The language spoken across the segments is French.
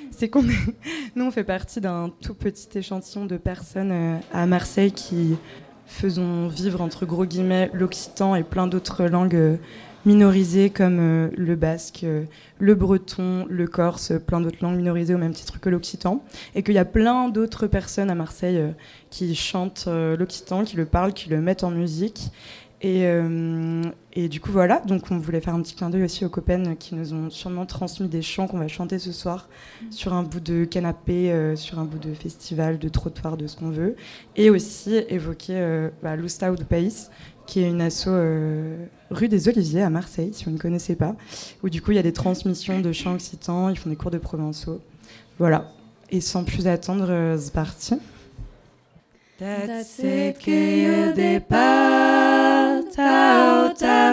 c'est nous, on fait partie d'un tout petit échantillon de personnes à Marseille qui faisons vivre, entre gros guillemets, l'occitan et plein d'autres langues minorisées comme le basque, le breton, le corse, plein d'autres langues minorisées au même titre que l'occitan. Et qu'il y a plein d'autres personnes à Marseille qui chantent l'occitan, qui le parlent, qui le mettent en musique. Et du coup, voilà. Donc, on voulait faire un petit clin d'œil aussi aux copaines qui nous ont sûrement transmis des chants qu'on va chanter ce soir sur un bout de canapé, sur un bout de festival, de trottoir, de ce qu'on veut. Et aussi évoquer l'Oustao du Pays, qui est une asso rue des Oliviers à Marseille, si vous ne connaissez pas, où du coup, il y a des transmissions de chants occitans, ils font des cours de provençaux. Voilà. Et sans plus attendre, c'est parti. Dați che de parta ta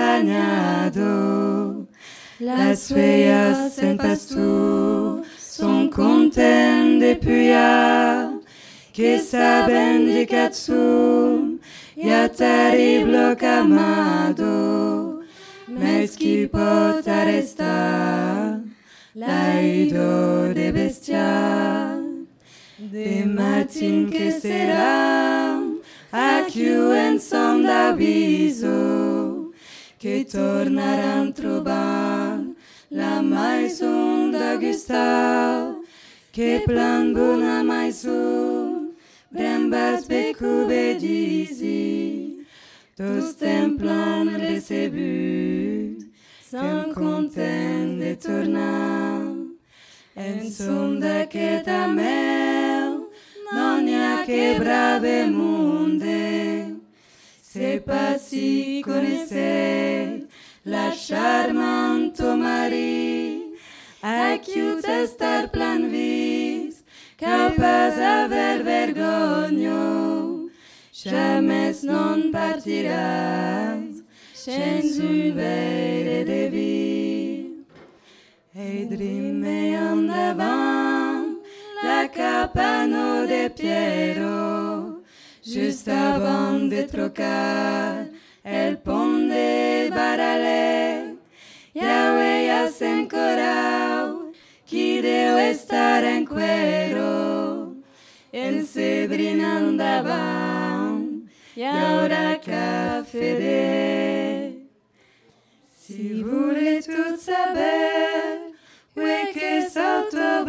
montagnado, las huellas en pasto son content de puya, que saben de katsum, ya terrible camado, mes qui pot arrestar, la ido de bestia. De matin que será aqui en son d'aviso que tornarán trobar la maison d'Augustin que plan bona maison brembas becu bedisi dos templan recebut sans content de tornar en som d'aquest amel non hi ha que brave monde c'est pas si connaissez la charmante Marie a qui estar plan vis capaz haver vergogno jamais non partiràs sense un veire de vi. Et drime endavant la capano de Piero, just avant de trocar el pont de Baralet. Ja veies encorau qui deu estar en cuero, en cedrin endavant hi haurà cafè de. Si voulez tout saber, oui que salto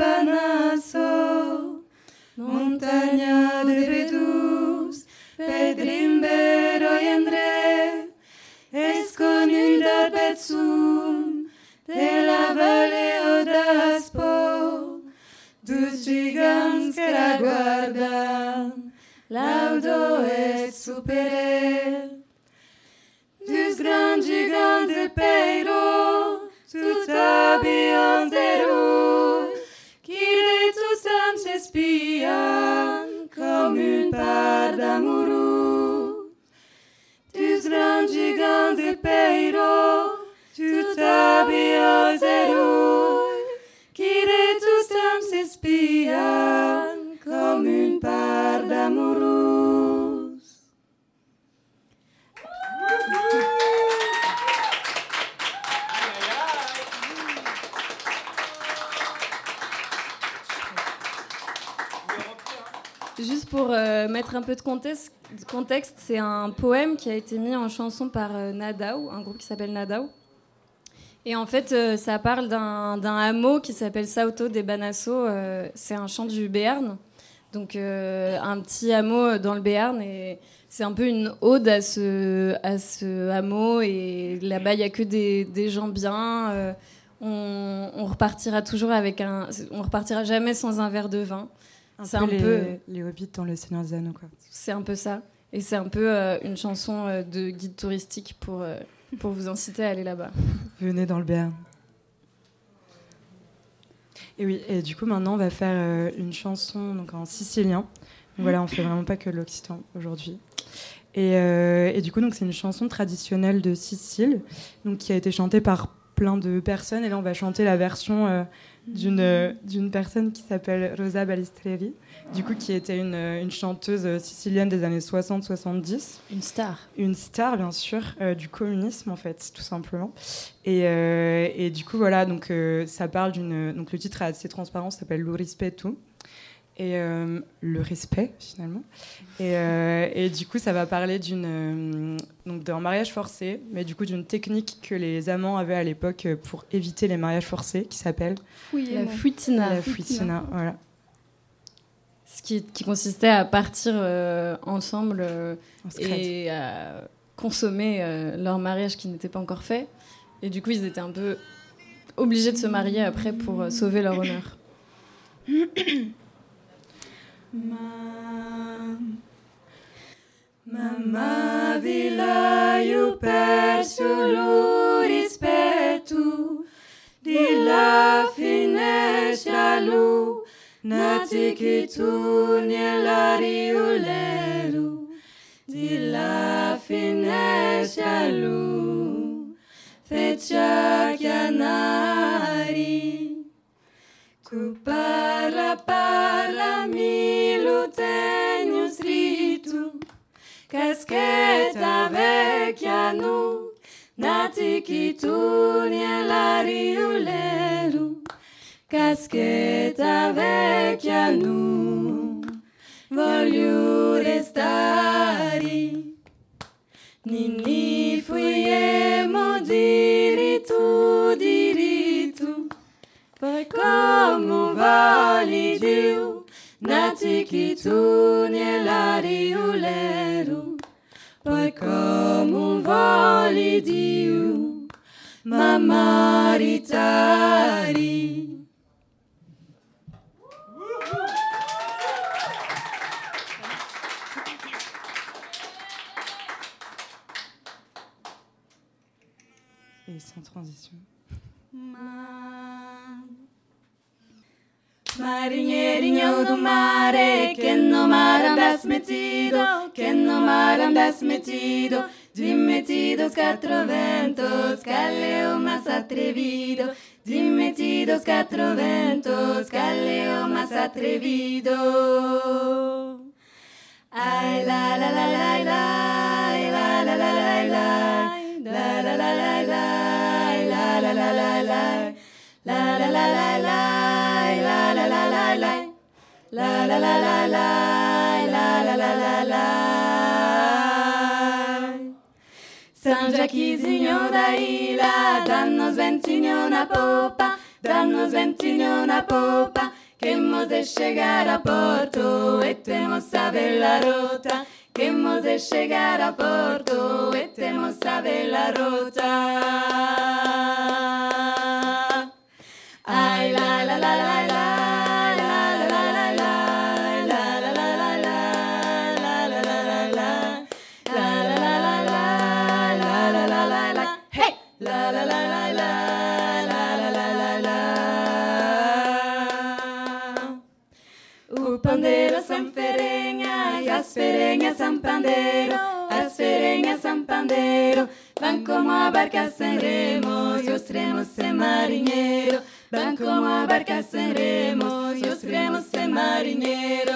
banazo, montaña de Bedús, Pedrimbero y André, es conuda Betsum, de la Valle d'Aspo, dos gigants que la guardan, laudo et supere. Dus grands gigants de Peiro, tout habillants de rouge, qui de tous hommes s'espient comme une part d'amoureux. Dus grands gigants de Peiro, tout habillants de rouge, qui de tous hommes s'espient comme une part d'amoureux. Juste pour mettre un peu de contexte, c'est un poème qui a été mis en chanson par Nadao, un groupe qui s'appelle Nadao. Et en fait, ça parle d'un hameau qui s'appelle Salto de Banasso. C'est un chant du Béarn, donc un petit hameau dans le Béarn. Et c'est un peu une ode à ce hameau. Et là-bas, il n'y a que des gens bien. On repartira toujours on repartira jamais sans un verre de vin. C'est un peu les hobbits dans le Seigneur des Anneaux, quoi. C'est un peu ça. Et c'est un peu une chanson de guide touristique pour vous inciter à aller là-bas. Venez dans le Béarn. Et oui, et du coup, maintenant, on va faire une chanson donc, en sicilien. Donc voilà, on fait vraiment pas que l'occitan aujourd'hui. Et du coup, donc, c'est une chanson traditionnelle de Sicile, donc, qui a été chantée par plein de personnes. Et là, on va chanter la version d'une personne qui s'appelle Rosa Balistreri, du coup, qui était une chanteuse sicilienne des années 60-70. Une star, bien sûr, du communisme, en fait, tout simplement. Et du coup, voilà, donc, ça parle donc le titre est assez transparent, ça s'appelle Lo rispetto. Et le respect, finalement. Et du coup, ça va parler d'un mariage forcé, mais du coup d'une technique que les amants avaient à l'époque pour éviter les mariages forcés, qui s'appelle la fuitina. La fuitina, voilà. Ce qui consistait à partir ensemble et à consommer leur mariage qui n'était pas encore fait. Et du coup, ils étaient un peu obligés de se marier après pour sauver leur honneur. Mamma vilaio perso lo rispetto di la finestra lu nati che tu nell'ariolero di la finestra lu feccia chianari cu parla mi lo tenho scritto caschetta vecchia nu nati che tu nell'ariolero caschetta vecchia nu voglio restare Nini fuiemo diritto poi come voli giù nati che tu nell'ariolero poi come voli giù ma maritari Et sans transition. Marinheirinho do mare, que no mar andas metido, que no mar andas metido, dimetidos quatro ventos, caleo más atrevido, dimetidos quatro ventos, caleo más atrevido. Ay la la la la la, la la la la la, la la la la la, la la la la la, la la la la la. La la la la la, la la la la la, la la la la la. São Jaquizinho da ilha, dá-nos ventinho na popa, dá-nos ventinho na popa, que hemos de chegar a Porto e temos a ver la rota, que hemos de chegar a Porto e temos a ver la rota. Ay la la la la la. As perenhas são pandeiro, as perenhas são pandeiro, van como a barca sem remos, e os remos sem marinheiro, van como a barca sem remos, e os remos sem marinheiro.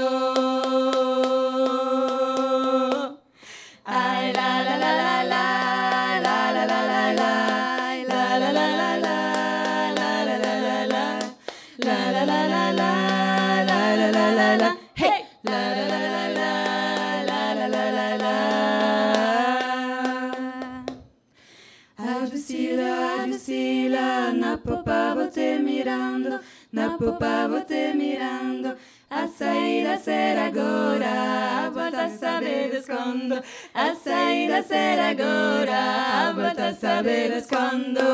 Ai la la la la la, la la la la la, la la la la la, la la la la la, la la la la la, la la la la la, hey, la la la la la. Adusila, na popa vou te mirando, na popa vou te mirando. A saída será agora, a volta saber escondo. A saída será agora, a volta saber escondo.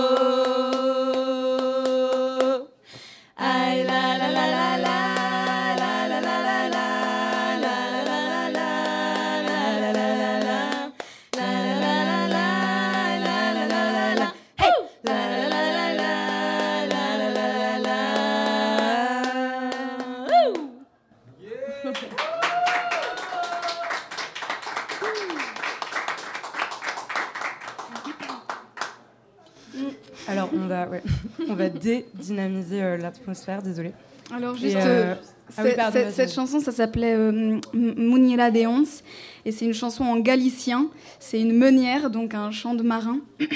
Ai la la la la la, la la la la la, la la la la la, la la la la la, la la la la la, la la la la la, hey, la la la la la, la la la la la. Alors, on va on va dédynamiser l'atmosphère, désolée. Alors juste, pardon, cette chanson, ça s'appelait Munira de Ons, et c'est une chanson en galicien. C'est une meunière, donc un chant de marin,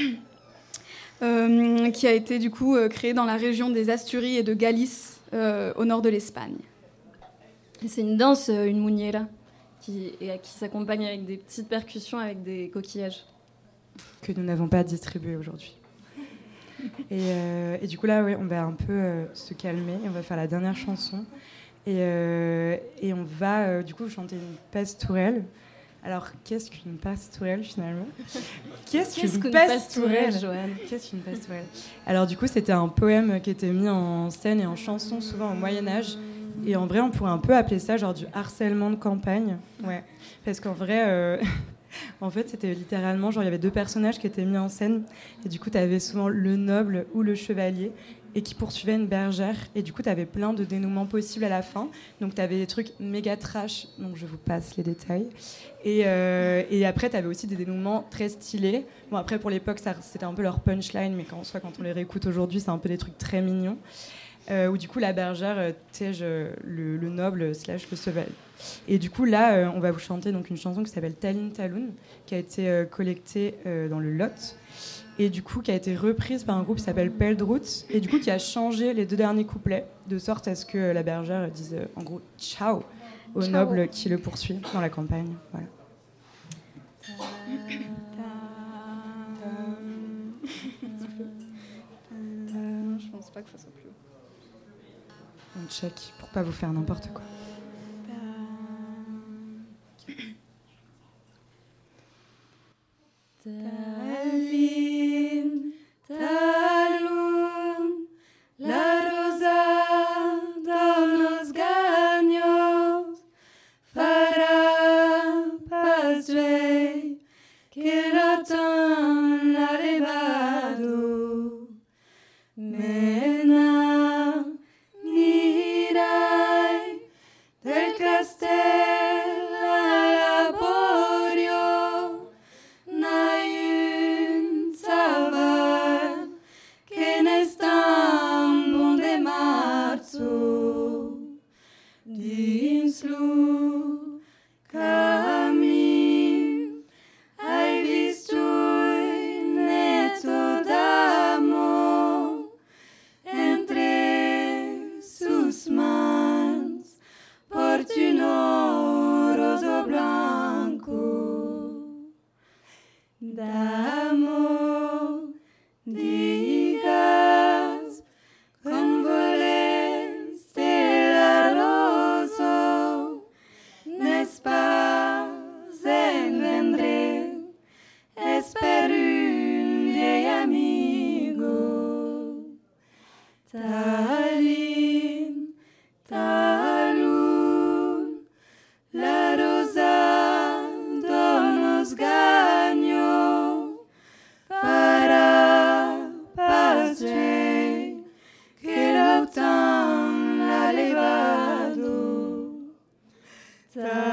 qui a été du coup créé dans la région des Asturies et de Galice, au nord de l'Espagne. Et c'est une danse, une muñeira, qui s'accompagne avec des petites percussions avec des coquillages. Que nous n'avons pas distribué aujourd'hui. Et du coup, là, on va un peu se calmer. Et on va faire la dernière chanson. Et on va, du coup, chanter une pastourelle. Alors, qu'est-ce qu'une pastourelle, finalement ? Qu'est-ce qu'une pastourelle, Joanne ? Qu'est-ce qu'une pastourelle ? Alors, du coup, c'était un poème qui était mis en scène et en chanson, souvent au Moyen-Âge. Et en vrai, on pourrait un peu appeler ça genre du harcèlement de campagne. Ouais. Parce qu'en vrai... En fait, c'était littéralement, genre, il y avait deux personnages qui étaient mis en scène, et du coup, tu avais souvent le noble ou le chevalier, et qui poursuivait une bergère, et du coup, tu avais plein de dénouements possibles à la fin. Donc, tu avais des trucs méga trash, donc je vous passe les détails. Et après, tu avais aussi des dénouements très stylés. Bon, après, pour l'époque, c'était un peu leur punchline, mais quand on les réécoute aujourd'hui, c'est un peu des trucs très mignons. Où du coup la bergère tège le noble / le cheval. Et du coup là on va vous chanter donc une chanson qui s'appelle Talin Taloun, qui a été collectée dans le Lot, et du coup qui a été reprise par un groupe qui s'appelle Peldroots, et du coup qui a changé les 2 derniers couplets de sorte à ce que la bergère dise en gros ciao au noble qui le poursuit dans la campagne. Voilà. Je pense pas que ça soit plus haut. On check pour pas vous faire n'importe quoi. Talin, Talun, la rosa dos ganhos, fará passeio que era tão arrebado, mena nirai del castelo laborio, naiun savar que nestam bom de março, dinslu caminho, ai visto neto d'amor entre sus mans, porte un rosa blanco d'amor, digas con voleste roso, n'espas vendré, espero un vieil amigo. Talin, Talun, la rosa donos ganhos, para passeio que era tão elevado.